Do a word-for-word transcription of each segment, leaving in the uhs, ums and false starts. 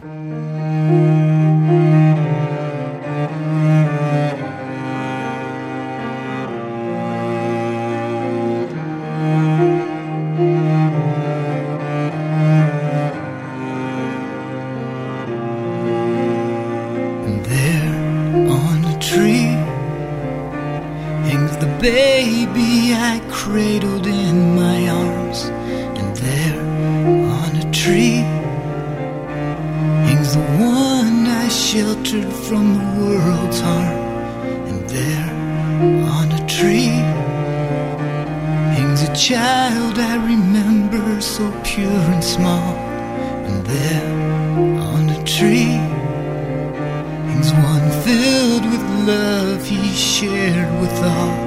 Baby I cradled in my arms, and there on a tree hangs the one I sheltered from the world's harm. And there on a tree hangs a child I remember, so pure and small. And there on a tree hangs one filled with love he shared with all.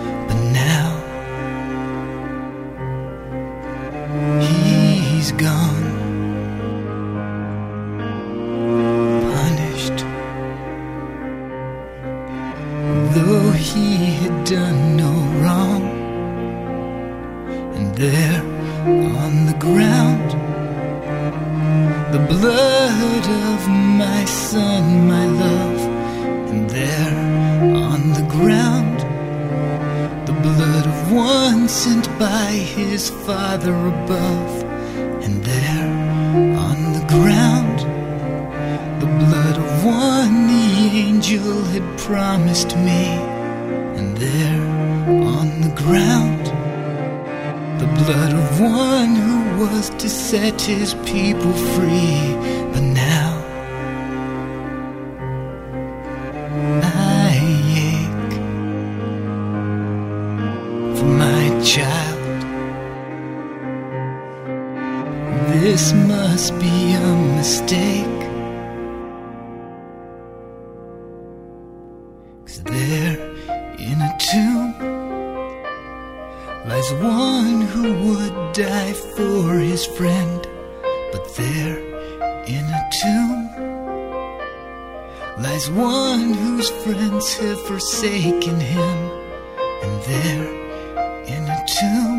He's gone, punished, though he had done no wrong. And there on the ground, the blood of my son, my love. And there on the ground, the blood of one sent by his Father above. And there on the ground, the blood of one the angel had promised me. And there on the ground, the blood of one who was to set his people free. But now I ache for my child. This must be a mistake, 'cause there in a tomb lies one who would die for his friend. But there in a tomb lies one whose friends have forsaken him. And there in a tomb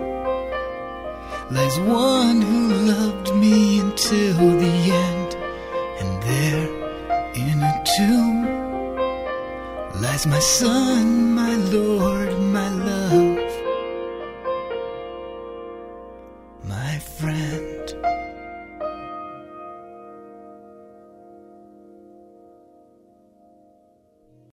lies one who loved me until the end. And there in a tomb lies my son, my Lord.